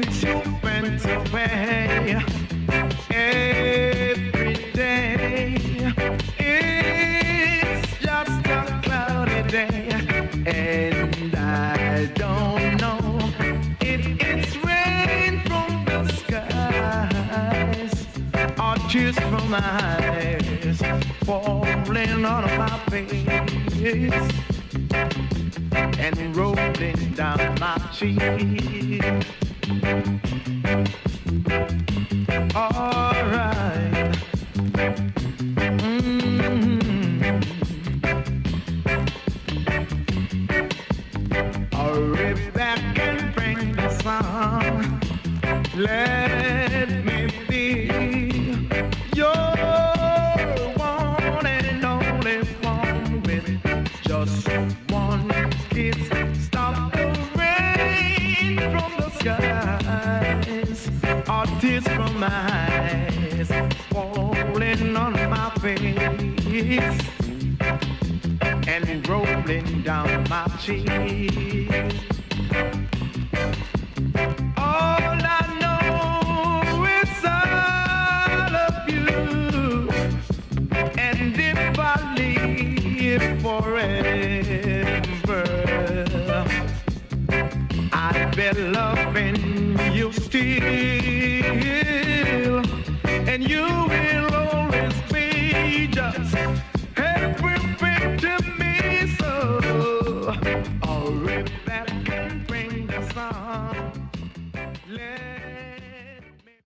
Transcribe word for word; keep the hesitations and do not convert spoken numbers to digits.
since you went away. Every day it's just a cloudy day, and I don't know if it's rain from the skies or tears from my eyes falling on my face and rolling down my cheek. All right. Mm-hmm. Hurry back and bring the sun. Let me be your one and only one with just one kiss. Stop the rain from the skies, or tears from my eyes falling on my face and rolling down my cheek. All I know is I love you, and if I live forever, I'll be loving you still, and you